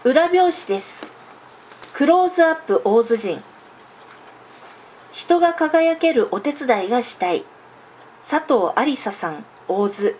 裏表紙です。クローズアップ大洲人。人が輝けるお手伝いがしたい。佐藤ありささん、大洲。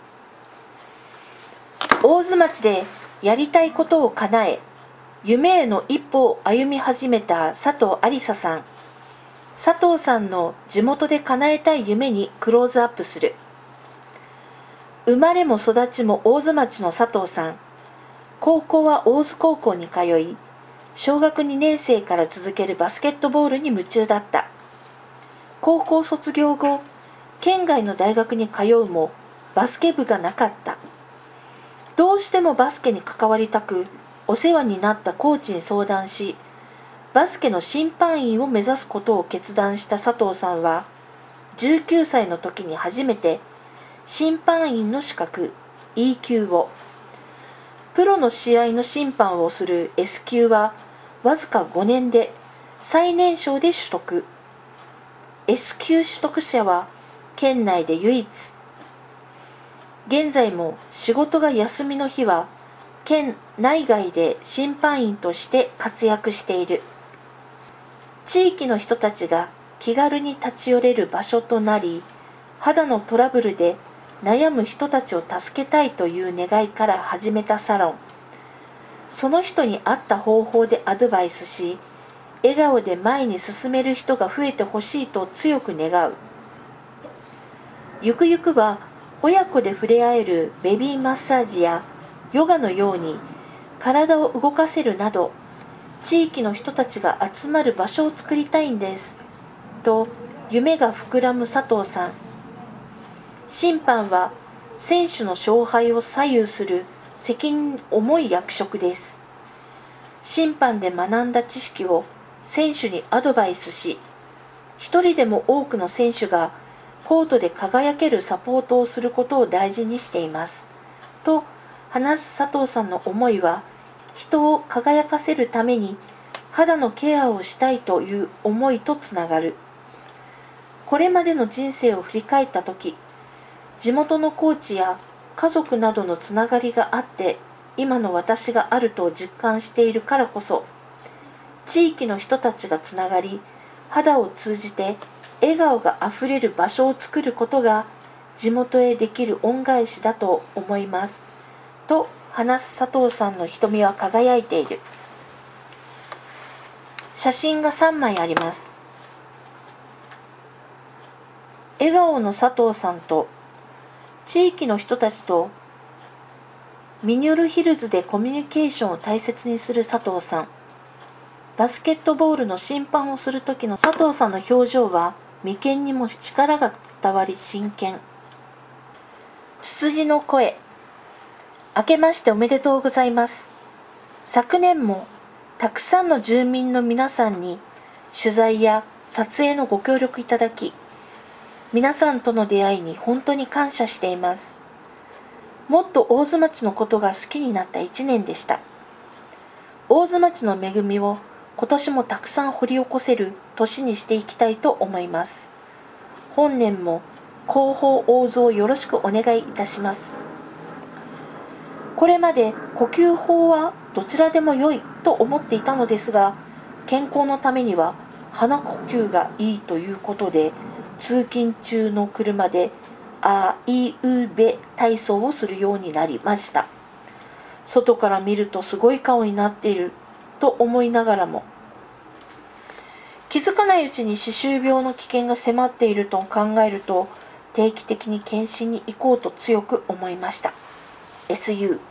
大洲町でやりたいことを叶え、夢への一歩を歩み始めた佐藤ありささん。佐藤さんの地元で叶えたい夢にクローズアップする。生まれも育ちも大洲町の佐藤さん。高校は大洲高校に通い、小学2年生から続けるバスケットボールに夢中だった。高校卒業後、県外の大学に通うもバスケ部がなかった。どうしてもバスケに関わりたく、お世話になったコーチに相談し、バスケの審判員を目指すことを決断した佐藤さんは、19歳の時に初めて審判員の資格 E 級を、プロの試合の審判をする S 級はわずか5年で最年少で取得。S 級取得者は県内で唯一。現在も仕事が休みの日は県内外で審判員として活躍している。地域の人たちが気軽に立ち寄れる場所となり、肌のトラブルで悩む人たちを助けたいという願いから始めたサロン。その人に合った方法でアドバイスし、笑顔で前に進める人が増えてほしいと強く願う。ゆくゆくは親子で触れ合えるベビーマッサージやヨガのように体を動かせるなど、地域の人たちが集まる場所を作りたいんです。と夢が膨らむ佐藤さん。審判は選手の勝敗を左右する責任重い役職です。審判で学んだ知識を選手にアドバイスし、一人でも多くの選手がコートで輝けるサポートをすることを大事にしています。と話す佐藤さんの思いは、人を輝かせるために肌のケアをしたいという思いとつながる。これまでの人生を振り返ったとき、地元のコーチや家族などのつながりがあって今の私があると実感しているからこそ、地域の人たちがつながり、肌を通じて笑顔があふれる場所を作ることが地元へできる恩返しだと思いますと話す佐藤さんの瞳は輝いている。写真が3枚あります。笑顔の佐藤さんと地域の人たちとミニョルヒルズでコミュニケーションを大切にする佐藤さん。バスケットボールの審判をする時の佐藤さんの表情は眉間にも力が伝わり真剣。つつじの声。明けましておめでとうございます。昨年もたくさんの住民の皆さんに取材や撮影のご協力いただき、皆さんとの出会いに本当に感謝しています。もっと大洲町のことが好きになった1年でした。大洲町の恵みを今年もたくさん掘り起こせる年にしていきたいと思います。本年も広報大洲をよろしくお願いいたします。これまで呼吸法はどちらでも良いと思っていたのですが、健康のためには鼻呼吸がいいということで、通勤中の車であいうべ体操をするようになりました。外から見るとすごい顔になっていると思いながらも、気づかないうちに歯周病の危険が迫っていると考えると、定期的に検診に行こうと強く思いました。SU